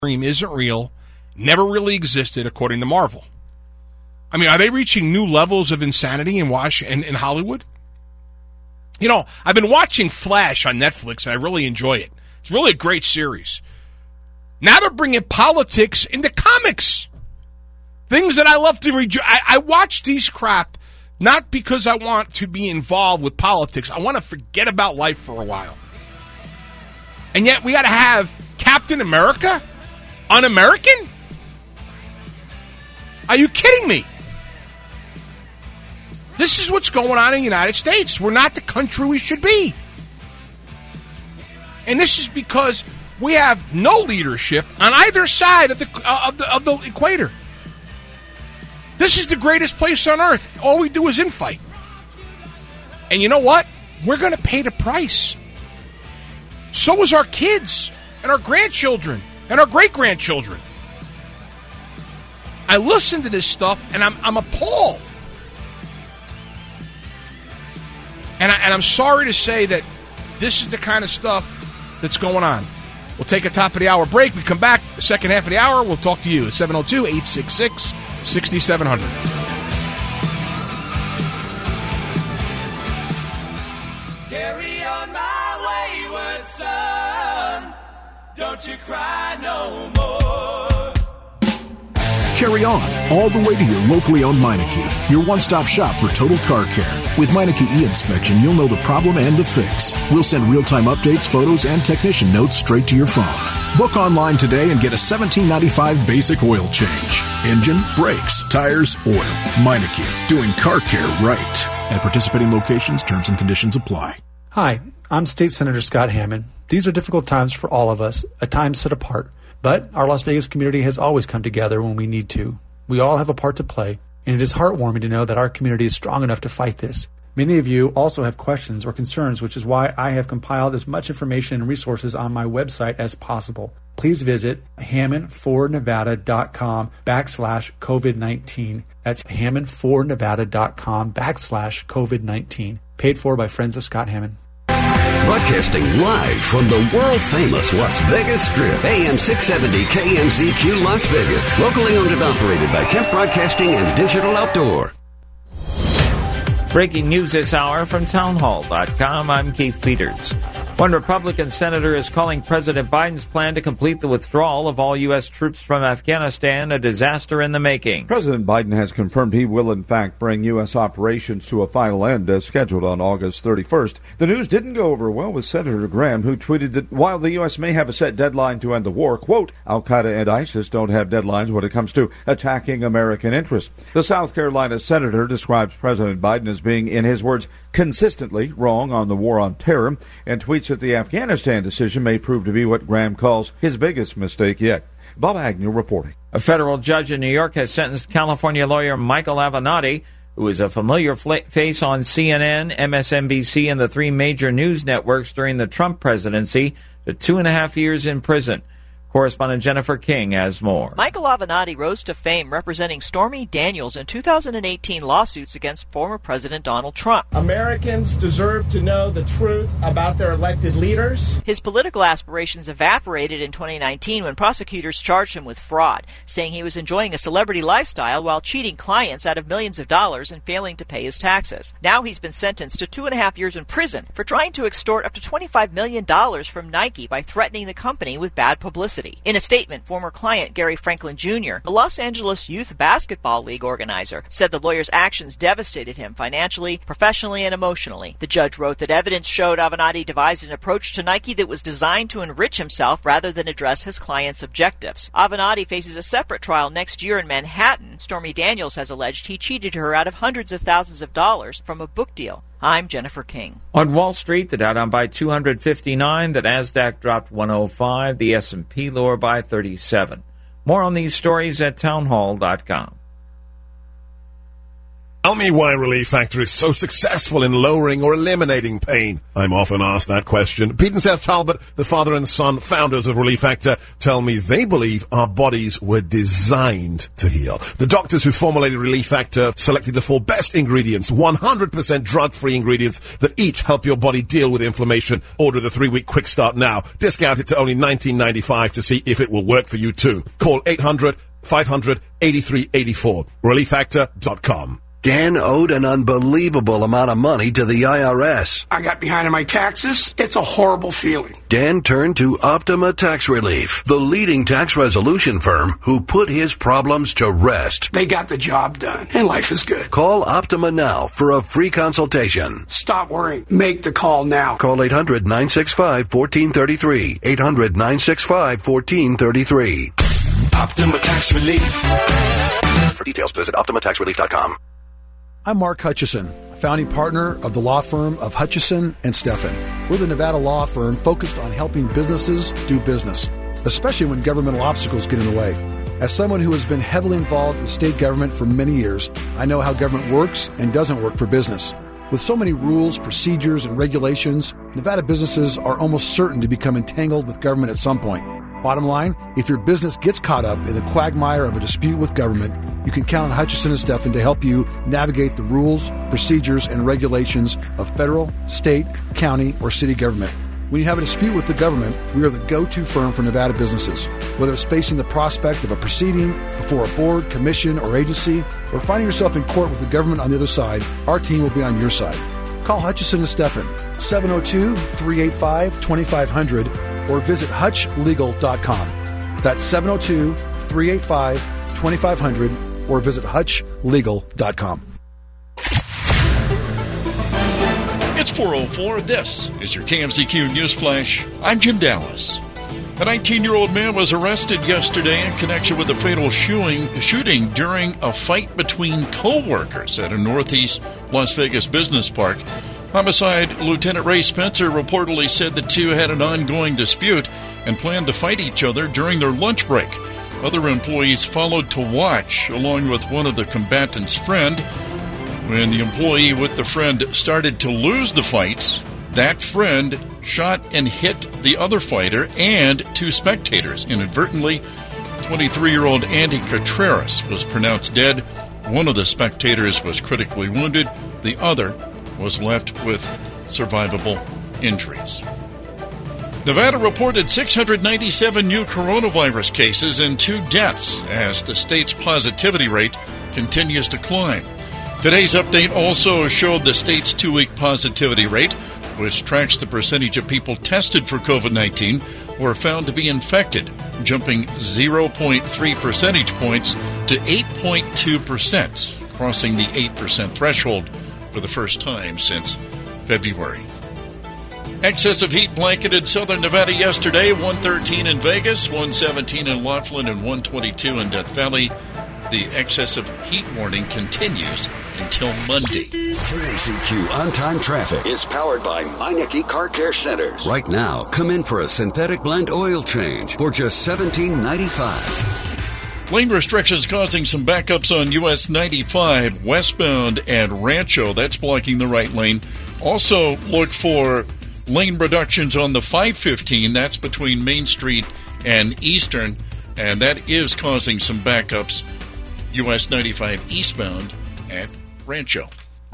dream isn't real, never really existed, according to Marvel. I mean, are they reaching new levels of insanity in Hollywood? You know, I've been watching Flash on Netflix, and I really enjoy it. It's really a great series. Now they're bringing politics into comics. Things that I love to read. I watch these crap not because I want to be involved with politics. I want to forget about life for a while. And yet we got to have Captain America un-American? Are you kidding me? This is what's going on in the United States. We're not the country we should be. And this is because we have no leadership on either side of the equator. This is the greatest place on earth. All we do is infight. And you know what? We're going to pay the price. So is our kids and our grandchildren and our great-grandchildren. I listen to this stuff and I'm appalled. And I'm sorry to say that this is the kind of stuff that's going on. We'll take a top of the hour break. We come back, the second half of the hour, we'll talk to you at 702-866-6700. Carry on my wayward son, don't you cry no more. Carry on all the way to your locally owned Meineke, your one-stop shop for total car care. With Meineke e-inspection, you'll know the problem and the fix. We'll send real-time updates, photos, and technician notes straight to your phone. Book online today and get a $17.95 basic oil change. Engine, brakes, tires, oil. Meineke, doing car care right. At participating locations, terms and conditions apply. Hi, I'm State Senator Scott Hammond. These are difficult times for all of us, a time set apart. But our Las Vegas community has always come together when we need to. We all have a part to play, and it is heartwarming to know that our community is strong enough to fight this. Many of you also have questions or concerns, which is why I have compiled as much information and resources on my website as possible. Please visit HammondForNevada.com/COVID-19. That's HammondForNevada.com/COVID-19. Paid for by Friends of Scott Hammond. Broadcasting live from the world-famous Las Vegas Strip, AM 670 KMZQ Las Vegas. Locally owned and operated by Kemp Broadcasting and Digital Outdoor. Breaking news this hour from townhall.com. I'm Keith Peters. One Republican senator is calling President Biden's plan to complete the withdrawal of all U.S. troops from Afghanistan a disaster in the making. President Biden has confirmed he will, in fact, bring U.S. operations to a final end as scheduled on August 31st. The news didn't go over well with Senator Graham, who tweeted that while the U.S. may have a set deadline to end the war, quote, Al-Qaeda and ISIS don't have deadlines when it comes to attacking American interests. The South Carolina senator describes President Biden as being, in his words, consistently wrong on the war on terror, and tweets that the Afghanistan decision may prove to be what Graham calls his biggest mistake yet. Bob Agnew reporting. A federal judge in New York has sentenced California lawyer Michael Avenatti, who is a familiar face on CNN, MSNBC, and the three major news networks during the Trump presidency, to 2.5 years in prison. Correspondent Jennifer King has more. Michael Avenatti rose to fame representing Stormy Daniels in 2018 lawsuits against former President Donald Trump. Americans deserve to know the truth about their elected leaders. His political aspirations evaporated in 2019 when prosecutors charged him with fraud, saying he was enjoying a celebrity lifestyle while cheating clients out of millions of dollars and failing to pay his taxes. Now he's been sentenced to 2.5 years in prison for trying to extort up to $25 million from Nike by threatening the company with bad publicity. In a statement, former client Gary Franklin Jr., the Los Angeles Youth Basketball League organizer, said the lawyer's actions devastated him financially, professionally, and emotionally. The judge wrote that evidence showed Avenatti devised an approach to Nike that was designed to enrich himself rather than address his client's objectives. Avenatti faces a separate trial next year in Manhattan. Stormy Daniels has alleged he cheated her out of hundreds of thousands of dollars from a book deal. I'm Jennifer King. On Wall Street, the Dow down by 259, the Nasdaq dropped 105, the S&P lower by 37. More on these stories at townhall.com. Tell me why Relief Factor is so successful in lowering or eliminating pain. I'm often asked that question. Pete and Seth Talbot, the father and son founders of Relief Factor, tell me they believe our bodies were designed to heal. The doctors who formulated Relief Factor selected the 4 best ingredients, 100% drug-free ingredients that each help your body deal with inflammation. Order the 3-week quick start now. Discount it to only $19.95 to see if it will work for you too. Call 800-500-8384. ReliefFactor.com. Dan owed an unbelievable amount of money to the IRS. I got behind on my taxes. It's a horrible feeling. Dan turned to Optima Tax Relief, the leading tax resolution firm who put his problems to rest. They got the job done, and life is good. Call Optima now for a free consultation. Stop worrying. Make the call now. Call 800-965-1433. 800-965-1433. Optima Tax Relief. For details, visit OptimaTaxRelief.com. I'm Mark Hutchison, founding partner of the law firm of Hutchison and Steffen. We're the Nevada law firm focused on helping businesses do business, especially when governmental obstacles get in the way. As someone who has been heavily involved with state government for many years, I know how government works and doesn't work for business. With so many rules, procedures, and regulations, Nevada businesses are almost certain to become entangled with government at some point. Bottom line, if your business gets caught up in the quagmire of a dispute with government, you can count on Hutchison and Steffen to help you navigate the rules, procedures, and regulations of federal, state, county, or city government. When you have a dispute with the government, we are the go-to firm for Nevada businesses. Whether it's facing the prospect of a proceeding before a board, commission, or agency, or finding yourself in court with the government on the other side, our team will be on your side. Call Hutchison and Steffen, 702-385-2500, or visit hutchlegal.com. That's 702-385-2500, or visit hutchlegal.com. It's 4:04. This is your KMZQ News Flash. I'm Jim Dallas. A 19-year-old man was arrested yesterday in connection with a fatal shooting during a fight between co-workers at a northeast Las Vegas business park. Homicide Lieutenant Ray Spencer reportedly said the two had an ongoing dispute and planned to fight each other during their lunch break. Other employees followed to watch, along with one of the combatants' friend. When the employee with the friend started to lose the fight, that friend shot and hit the other fighter and 2 spectators. Inadvertently, 23-year-old Andy Contreras was pronounced dead. One of the spectators was critically wounded. The other was left with survivable injuries. Nevada reported 697 new coronavirus cases and 2 deaths as the state's positivity rate continues to climb. Today's update also showed the state's 2-week positivity rate, which tracks the percentage of people tested for COVID-19 who are found to be infected, jumping 0.3 percentage points to 8.2%, crossing the 8% threshold for the first time since February. Excessive heat blanketed southern Nevada yesterday, 113 in Vegas, 117 in Laughlin, and 122 in Death Valley. The excessive heat warning continues until Monday. KMZQ On-Time Traffic is powered by Meineke Car Care Centers. Right now, come in for a synthetic blend oil change for just $17.95. Lane restrictions causing some backups on US 95 westbound and Rancho. That's blocking the right lane. Also, look for lane reductions on the 515. That's between Main Street and Eastern, and that is causing some backups. US 95 eastbound at Rancho.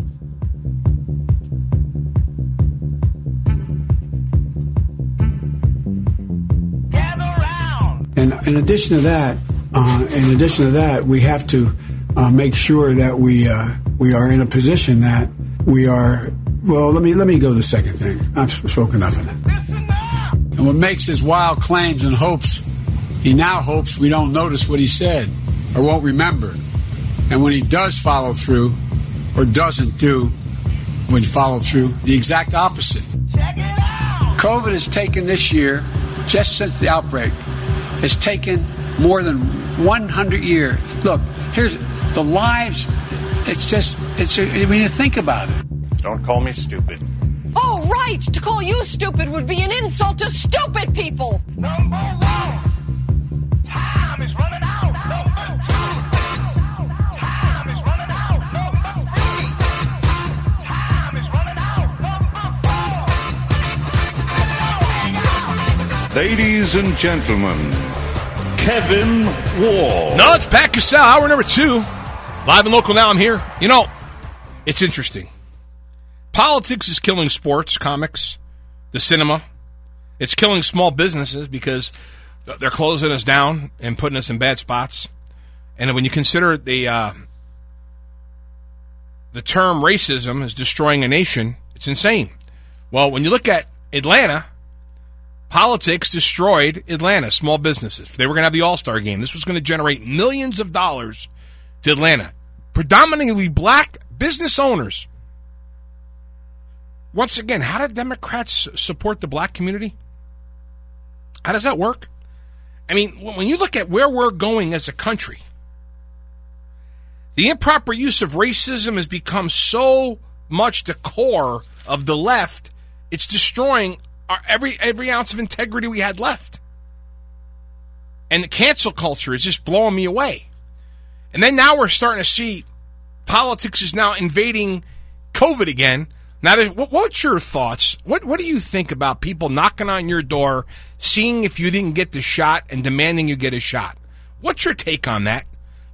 And in addition to that, we have to make sure that we are in a position that we are. Well, let me go to the second thing. I've spoken enough of that. And what makes his wild claims and hopes, he now hopes we don't notice what he said or won't remember. And when he does follow through or doesn't do when follow through, the exact opposite. Check it out! COVID has taken this year, just since the outbreak, has taken more than 100 years. Look, here's the lives. When you think about it. Don't call me stupid. Oh, right. To call you stupid would be an insult to stupid people. Number 1. Time is running out. Number 2. Time is running out. Number 3. Ladies and gentlemen, Kevin Wall. No, it's Pat Cassell, hour number 2. Live and local now, I'm here. You know, it's interesting. Politics is killing sports, comics, the cinema. It's killing small businesses because they're closing us down and putting us in bad spots. And when you consider the term racism is destroying a nation, it's insane. Well, when you look at Atlanta, politics destroyed Atlanta, small businesses. They were going to have the All-Star game. This was going to generate millions of dollars to Atlanta. Predominantly black business owners. Once again, how do Democrats support the black community? How does that work? I mean, when you look at where we're going as a country, the improper use of racism has become so much the core of the left, it's destroying every ounce of integrity we had left. And the cancel culture is just blowing me away. And then now we're starting to see politics is now invading COVID again. Now, what's your thoughts? What do you think about people knocking on your door, seeing if you didn't get the shot, and demanding you get a shot? What's your take on that?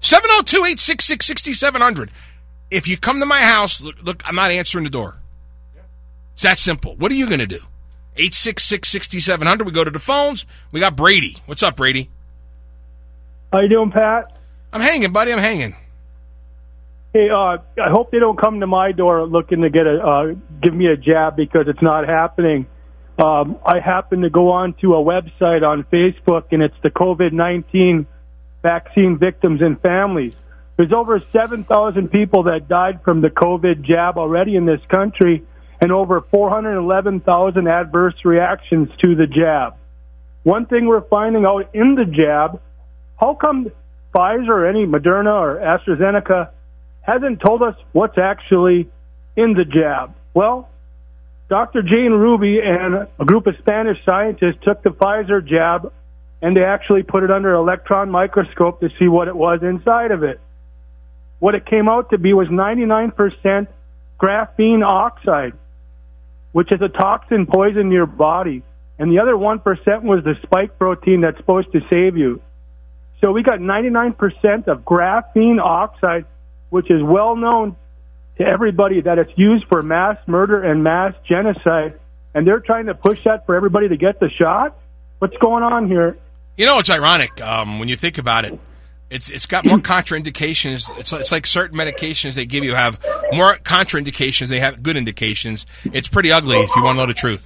702-866-6700. If you come to my house, look, I'm not answering the door. It's that simple. What are you going to do? 866-6700. We go to the phones. We got Brady. What's up, Brady? How you doing, Pat? I'm hanging, buddy. I'm hanging. Hey, I hope they don't come to my door looking to give me a jab because it's not happening. I happen to go on to a website on Facebook, and it's the COVID-19 vaccine victims and families. There's over 7,000 people that died from the COVID jab already in this country, and over 411,000 adverse reactions to the jab. One thing we're finding out in the jab, how come Pfizer or any Moderna or AstraZeneca hasn't told us what's actually in the jab? Well, Dr. Jane Ruby and a group of Spanish scientists took the Pfizer jab and they actually put it under an electron microscope to see what it was inside of it. What it came out to be was 99% graphene oxide, which is a toxin poison in your body. And the other 1% was the spike protein that's supposed to save you. So we got 99% of graphene oxide, which is well known to everybody that it's used for mass murder and mass genocide. And they're trying to push that for everybody to get the shot? What's going on here? You know, it's ironic when you think about it. It's got more contraindications. It's like certain medications they give you have more contraindications. They have good indications. It's pretty ugly if you want to know the truth.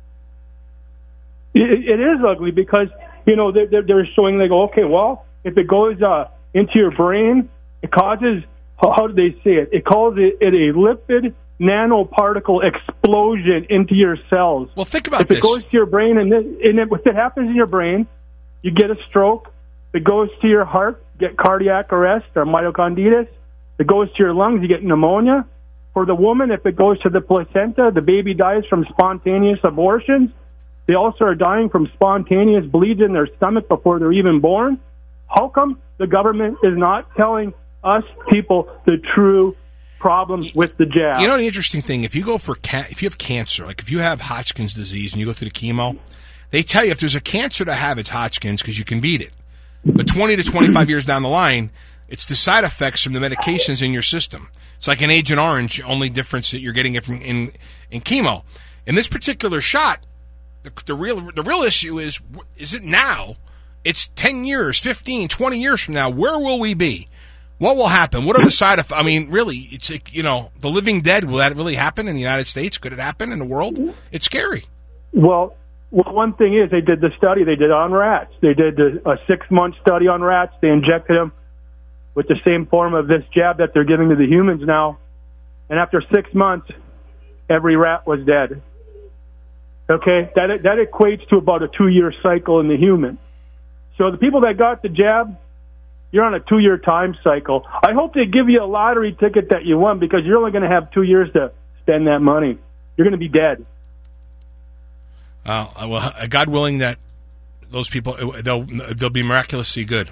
It is ugly because, you know, they're showing, they go, okay, well, if it goes into your brain, it causes, how do they say it? It calls it a lipid nanoparticle explosion into your cells. Well, think about this. If it goes to your brain, and if it happens in your brain, you get a stroke. If it goes to your heart, you get cardiac arrest or myocarditis. If it goes to your lungs, you get pneumonia. For the woman, if it goes to the placenta, the baby dies from spontaneous abortions. They also are dying from spontaneous bleeds in their stomach before they're even born. How come the government is not telling us people the true problems with the jab? You know the interesting thing, if you go for if you have cancer, like if you have Hodgkin's disease and you go through the chemo, they tell you if there's a cancer to have, it's Hodgkin's because you can beat it. But 20 to 25 years down the line, it's the side effects from the medications in your system. It's like an Agent Orange, only difference that you're getting it from in chemo. In this particular shot, the real issue is it now? It's 10 years, 15, 20 years from now. Where will we be? What will happen? What are the side effects? I mean, really, it's like, you know, the living dead. Will that really happen in the United States? Could it happen in the world? It's scary. Well, one thing is they did the study. They did it on rats. They did a 6-month study on rats. They injected them with the same form of this jab that they're giving to the humans now. And after 6 months, every rat was dead. Okay? That equates to about a 2-year cycle in the human. So the people that got the jab, you're on a 2-year time cycle. I hope they give you a lottery ticket that you won because you're only going to have 2 years to spend that money. You're going to be dead. Well, God willing that those people, they'll be miraculously good.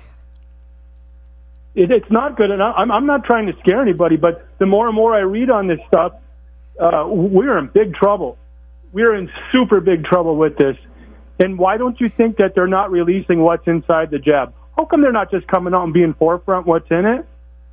It's not good, and I'm not trying to scare anybody, but the more and more I read on this stuff, we're in big trouble. We're in super big trouble with this. And why don't you think that they're not releasing what's inside the jab? How come they're not just coming out and being forefront what's in it?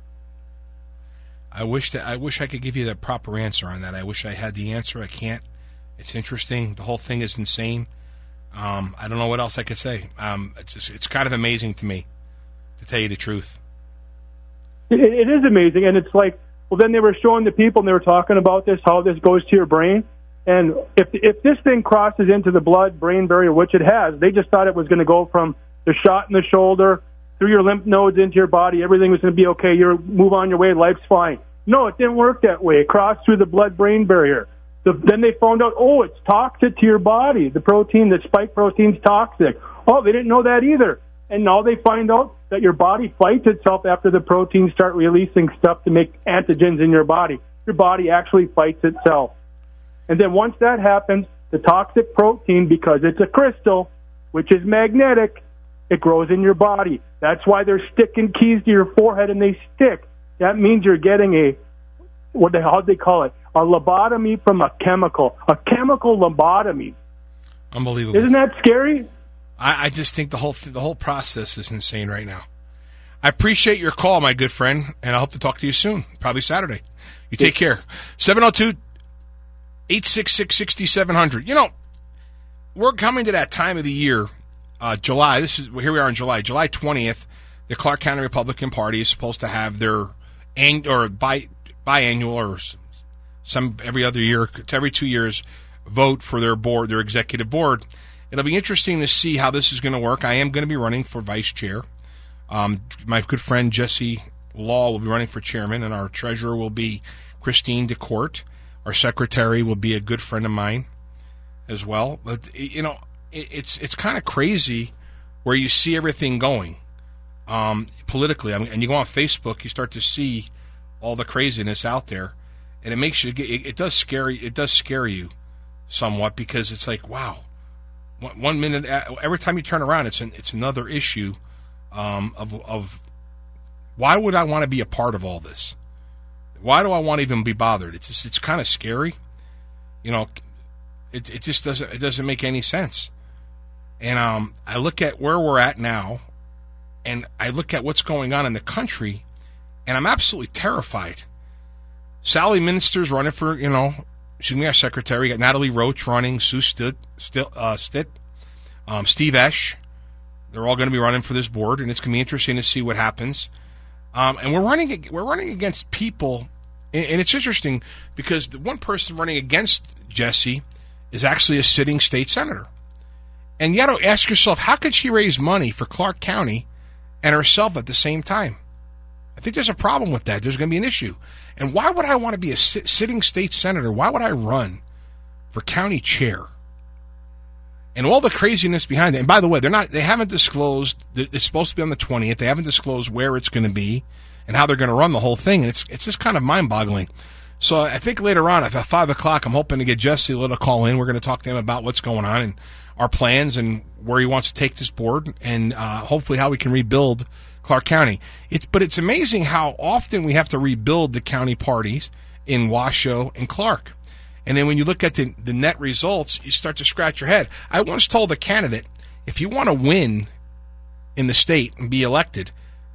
I wish I could give you the proper answer on that. I wish I had the answer. I can't. It's interesting. The whole thing is insane. I don't know what else I could say. It's kind of amazing to me, to tell you the truth. It is amazing, and it's like, well, then they were showing the people, and they were talking about this, how this goes to your brain. And if this thing crosses into the blood-brain barrier, which it has, they just thought it was going to go from the shot in the shoulder through your lymph nodes into your body. Everything was going to be okay. You move on your way. Life's fine. No, it didn't work that way. It crossed through the blood-brain barrier. Then they found out, it's toxic to your body. The protein, the spike protein's toxic. Oh, they didn't know that either. And now they find out that your body fights itself after the proteins start releasing stuff to make antigens in your body. Your body actually fights itself. And then once that happens, the toxic protein, because it's a crystal, which is magnetic, it grows in your body. That's why they're sticking keys to your forehead and they stick. That means you're getting how'd they call it? A lobotomy from a chemical lobotomy. Unbelievable. Isn't that scary? I just think the whole process is insane right now. I appreciate your call, my good friend, and I hope to talk to you soon, probably Saturday. You take care. 702-866-6700. You know, we're coming to that time of the year, July. Here we are in July. July 20th, the Clark County Republican Party is supposed to have their biannual or some every other year, every 2 years, vote for their board, their executive board. It'll be interesting to see how this is going to work. I am going to be running for vice chair. My good friend Jesse Law will be running for chairman, and our treasurer will be Christine DeCourt. Our secretary will be a good friend of mine as well. But, you know, it's kind of crazy where you see everything going politically. I mean, and you go on Facebook, you start to see all the craziness out there, and it makes you. It does scare you somewhat, because it's like, wow. 1 minute, every time you turn around, it's another issue of why would I want to be a part of all this? Why do I want to even be bothered? It's kind of scary, you know. It just doesn't make any sense. And I look at where we're at now, and I look at what's going on in the country, and I'm absolutely terrified. Sally Minister's running for, she's our secretary. You got Natalie Roach running, Sue Stitt, Steve Esch. They're all going to be running for this board, and it's going to be interesting to see what happens. And we're running against people, and it's interesting because the one person running against Jesse is actually a sitting state senator. And you got to ask yourself, how could she raise money for Clark County and herself at the same time? I think there's a problem with that. There's going to be an issue. And why would I want to be a sitting state senator? Why would I run for county chair? And all the craziness behind it. And by the way, they haven't disclosed, it's supposed to be on the 20th. They haven't disclosed where it's going to be and how they're going to run the whole thing. And it's just kind of mind-boggling. So I think later on, at 5 o'clock, I'm hoping to get Jesse a little call in. We're going to talk to him about what's going on and our plans and where he wants to take this board, and hopefully how we can rebuild Clark County. But it's amazing how often we have to rebuild the county parties in Washoe and Clark. And then when you look at the net results, you start to scratch your head. I once told a candidate, if you want to win in the state and be elected,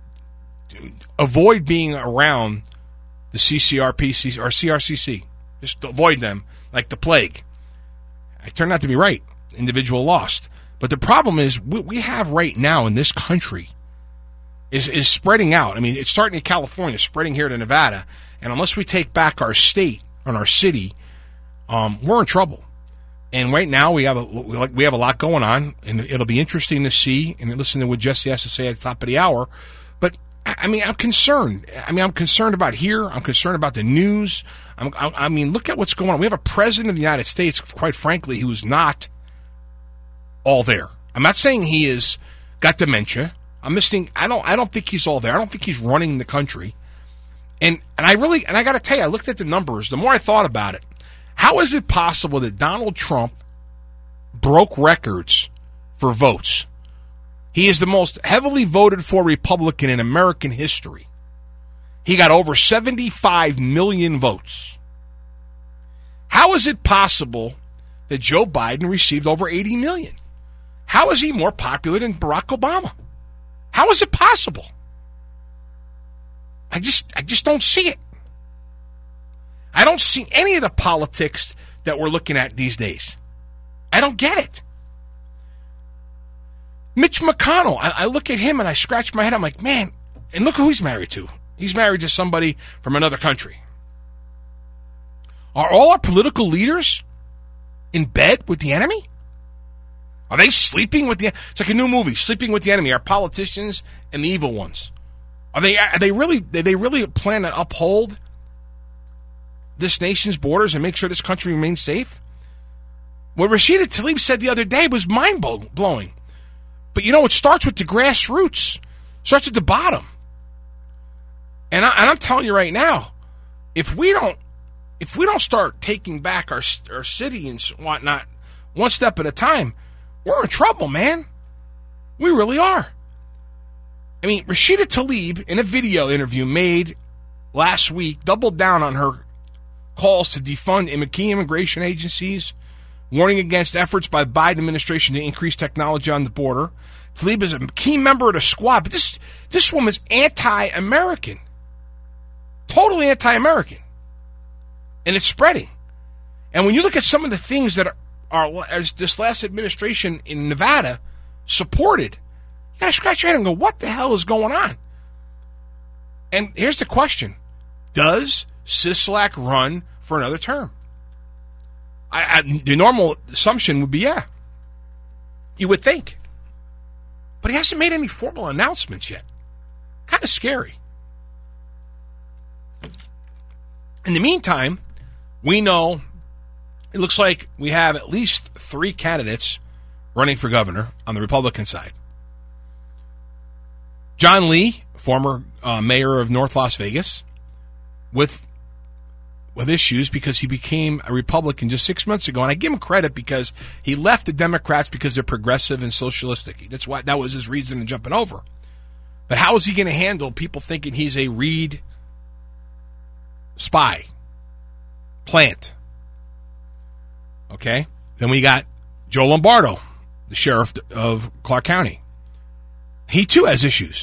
avoid being around the CCRP or CRCC. Just avoid them like the plague. I turned out to be right. Individual lost. But the problem is we have right now in this country is spreading out. I mean, it's starting in California, spreading here to Nevada. And unless we take back our state and our city, we're in trouble. And right now we have a lot going on, and it'll be interesting to see and listen to what Jesse has to say at the top of the hour. But I mean, I'm concerned. I'm concerned about here. I'm concerned about the news. I mean, look at what's going on. We have a president of the United States, quite frankly, who is not all there. I'm not saying he has got dementia. I'm missing. I don't think he's all there. I don't think he's running the country. And I got to tell you, I looked at the numbers. The more I thought about it, how is it possible that Donald Trump broke records for votes? He is the most heavily voted for Republican in American history. He got over 75 million votes. How is it possible that Joe Biden received over 80 million? How is he more popular than Barack Obama? How is it possible? I just don't see it. I don't see any of the politics that we're looking at these days. I don't get it. Mitch McConnell, I look at him and I scratch my head. I'm like, man, and look who he's married to. He's married to somebody from another country. Are all our political leaders in bed with the enemy? Are they sleeping with the... It's like a new movie, Sleeping with the Enemy. Our politicians and the evil ones. Are they really plan to uphold this nation's borders and make sure this country remains safe? What Rashida Tlaib said the other day was mind-blowing. But it starts with the grassroots. Starts at the bottom. And I'm telling you right now, if we don't start taking back our city and whatnot, one step at a time, we're in trouble, man. We really are. I mean, Rashida Tlaib, in a video interview made last week, doubled down on her calls to defund key immigration agencies, warning against efforts by the Biden administration to increase technology on the border. Tlaib is a key member of the squad, but this woman's anti-American. Totally anti-American. And it's spreading. And when you look at some of the things that are as this last administration in Nevada supported, you got to scratch your head and go, what the hell is going on? And here's the question. Does Sisolak run for another term? The normal assumption would be, yeah. You would think. But he hasn't made any formal announcements yet. Kind of scary. In the meantime, we know it looks like we have at least 3 candidates running for governor on the Republican side. John Lee, former mayor of North Las Vegas, with issues because he became a Republican just 6 months ago. And I give him credit because he left the Democrats because they're progressive and socialistic. That was his reason in jumping over. But how is he going to handle people thinking he's a Reed spy plant? Okay. Then we got Joe Lombardo, the sheriff of Clark County. He too has issues.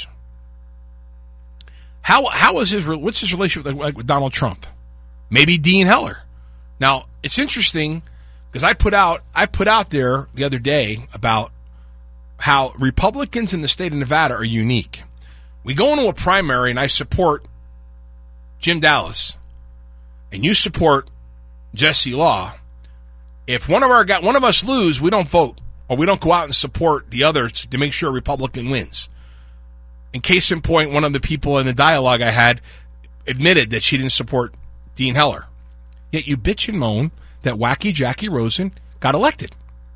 What's his relationship with Donald Trump? Maybe Dean Heller. Now, it's interesting because I put out there the other day about how Republicans in the state of Nevada are unique. We go into a primary and I support Jim Dallas and you support Jesse Law. If one of us lose, we don't vote or we don't go out and support the others to make sure a Republican wins. In case in point, one of the people in the dialogue I had admitted that she didn't support Dean Heller. Yet you bitch and moan that wacky Jackie Rosen got elected.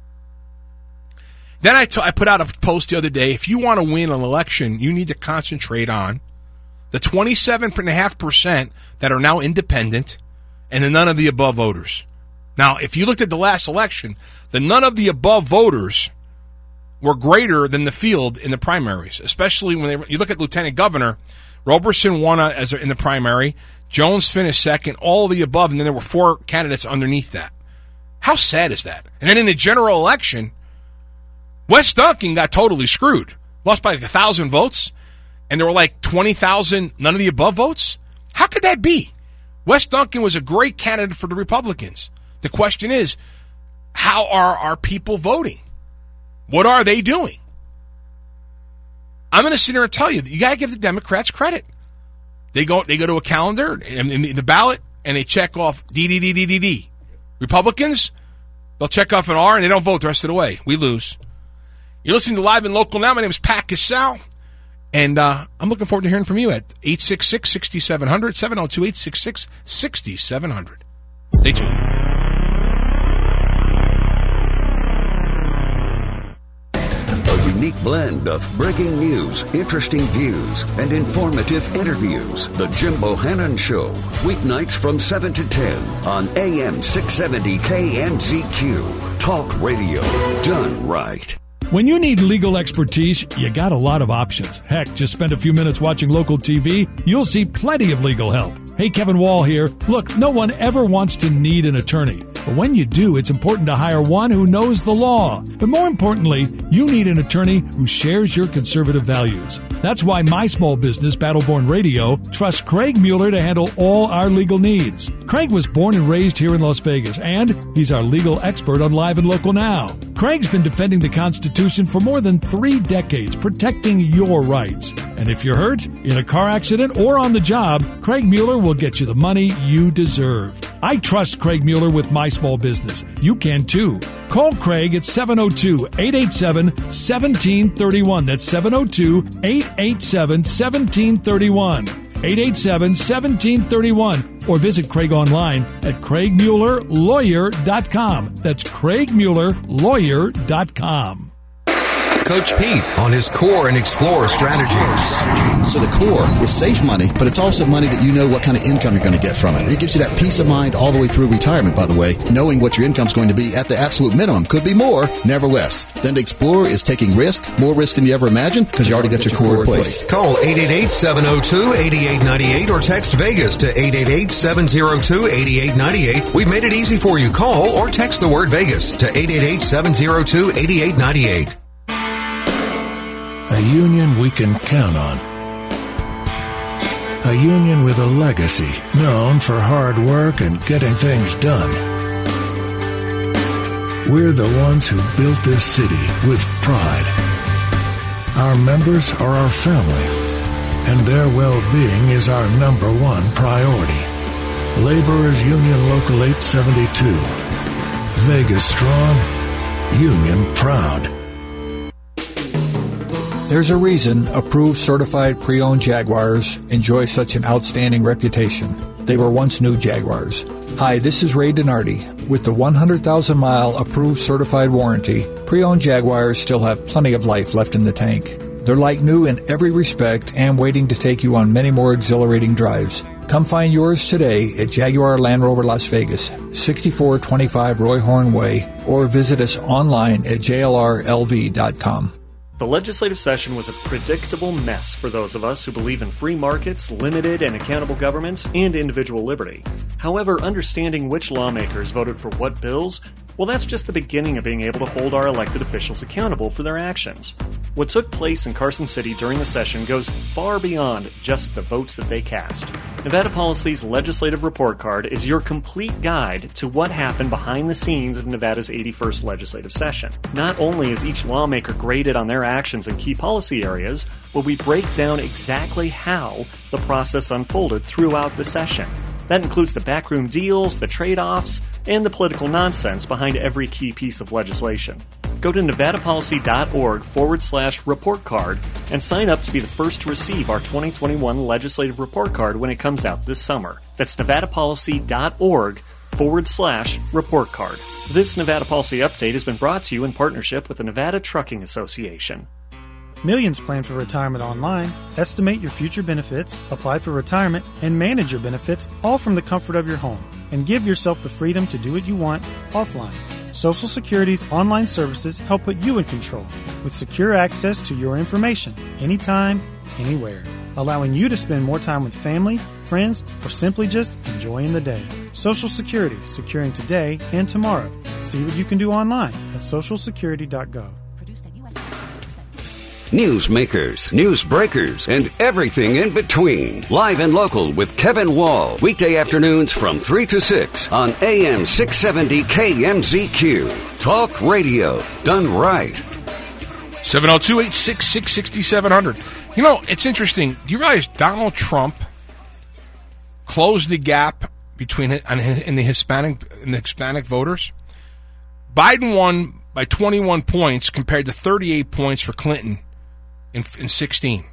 Then I put out a post the other day. If you want to win an election, you need to concentrate on the 27.5% that are now independent and the none of the above voters. Now, if you looked at the last election, the none of the above voters were greater than the field in the primaries, especially when you look at Lieutenant Governor. Roberson won in the primary. Jones finished second, all of the above, and then there were 4 candidates underneath that. How sad is that? And then in the general election, Wes Duncan got totally screwed. Lost by 1,000 votes, and there were like 20,000 none of the above votes? How could that be? Wes Duncan was a great candidate for the Republicans. The question is, how are our people voting? What are they doing? I'm going to sit here and tell you, you got to give the Democrats credit. They go to a calendar and the ballot and they check off D. Republicans, they'll check off an R and they don't vote the rest of the way. We lose. You're listening to Live and Local now. My name is Pat Casal, and I'm looking forward to hearing from you at 866-6700, 702-866-6700. Stay tuned. Unique blend of breaking news, interesting views, and informative interviews. The Jim Bohannon Show, weeknights from 7 to 10 on AM 670 KMZQ. Talk radio done right. When you need legal expertise, you got a lot of options. Heck, just spend a few minutes watching local TV, you'll see plenty of legal help. Hey, Kevin Wall here. Look, no one ever wants to need an attorney. But when you do, it's important to hire one who knows the law. But more importantly, you need an attorney who shares your conservative values. That's why my small business, Battleborn Radio, trusts Craig Mueller to handle all our legal needs. Craig was born and raised here in Las Vegas, and he's our legal expert on Live and Local Now. Craig's been defending the Constitution for more than 3 decades, protecting your rights. And if you're hurt, in a car accident, or on the job, Craig Mueller will get you the money you deserve. I trust Craig Mueller with my small business. You can too. Call Craig at 702-887-1731. That's 702-887-1731. 887-1731. Or visit Craig online at CraigMuellerLawyer.com. That's CraigMuellerLawyer.com. Coach Pete on his Core and Explore strategies. So the Core is safe money, but it's also money that you know what kind of income you're going to get from it. It gives you that peace of mind all the way through retirement, by the way, knowing what your income's going to be at the absolute minimum. Could be more, never less. Then the Explore is taking risk, more risk than you ever imagined, because you already got your Core in place. Call 888-702-8898 or text Vegas to 888-702-8898. We've made it easy for you. Call or text the word Vegas to 888-702-8898. A union we can count on. A union with a legacy known for hard work and getting things done. We're the ones who built this city with pride. Our members are our family, and their well-being is our #1 priority. Laborers Union Local 872. Vegas strong, union proud. There's a reason approved certified pre-owned Jaguars enjoy such an outstanding reputation. They were once new Jaguars. Hi, this is Ray Donardi. With the 100,000-mile approved certified warranty, pre-owned Jaguars still have plenty of life left in the tank. They're like new in every respect and waiting to take you on many more exhilarating drives. Come find yours today at Jaguar Land Rover Las Vegas, 6425 Roy Horn Way, or visit us online at jlrlv.com. The legislative session was a predictable mess for those of us who believe in free markets, limited and accountable government, and individual liberty. However, understanding which lawmakers voted for what bills, well, that's just the beginning of being able to hold our elected officials accountable for their actions. What took place in Carson City during the session goes far beyond just the votes that they cast. Nevada Policy's Legislative Report Card is your complete guide to what happened behind the scenes of Nevada's 81st legislative session. Not only is each lawmaker graded on their actions in key policy areas, but we break down exactly how the process unfolded throughout the session. That includes the backroom deals, the trade-offs, and the political nonsense behind every key piece of legislation. Go to nevadapolicy.org/report card and sign up to be the first to receive our 2021 legislative report card when it comes out this summer. That's nevadapolicy.org/report card. This Nevada Policy Update has been brought to you in partnership with the Nevada Trucking Association. Millions plan for retirement online. Estimate your future benefits, apply for retirement, and manage your benefits all from the comfort of your home. And give yourself the freedom to do what you want offline. Social Security's online services help put you in control with secure access to your information anytime, anywhere, allowing you to spend more time with family, friends, or simply just enjoying the day. Social Security, securing today and tomorrow. See what you can do online at socialsecurity.gov. Newsmakers, news breakers, and everything in between. Live and Local with Kevin Wall. Weekday afternoons from 3 to 6 on AM 670 KMZQ. Talk radio done right. 702-866-6700. You know, it's interesting. Do you realize Donald Trump closed the gap between in the Hispanic voters? Biden won by 21 points compared to 38 points for Clinton in 16.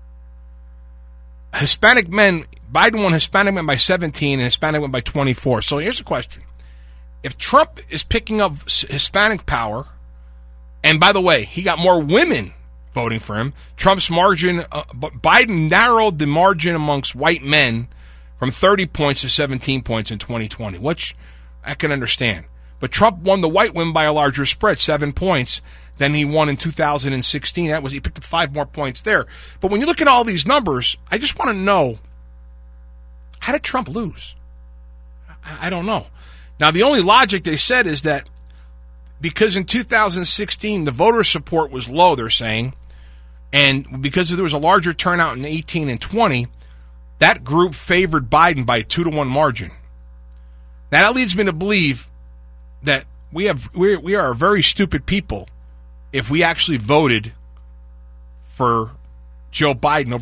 Hispanic men, Biden won Hispanic men by 17 and Hispanic men by 24. So here's the question. If Trump is picking up Hispanic power, and by the way, he got more women voting for him, Trump's margin, Biden narrowed the margin amongst white men from 30 points to 17 points in 2020, which I can understand. But Trump won the white women by a larger spread, 7 points, than he won in 2016. He picked up 5 more points there. But when you look at all these numbers, I just want to know, how did Trump lose? I don't know. Now, the only logic they said is that because in 2016 the voter support was low, they're saying, and because there was a larger turnout in 18 and 20, that group favored Biden by a 2-to-1 margin. Now, that leads me to believe that we are very stupid people if we actually voted for Joe Biden over